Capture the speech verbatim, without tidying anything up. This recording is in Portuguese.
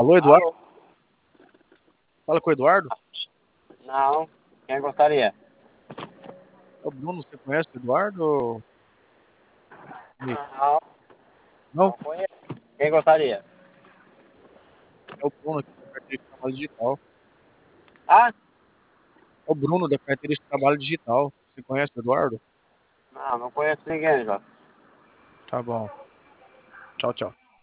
Alô, Eduardo? Alô? Fala com o Eduardo? Não. Quem gostaria? É o Bruno, você conhece o Eduardo? Oi. Não, Não, não conheço. Quem gostaria? é o Bruno aqui da carteira de trabalho digital. Ah? É o Bruno da carteira de trabalho digital. Você conhece o Eduardo? Não, não conheço ninguém, Jota. Tá bom. Tchau, tchau.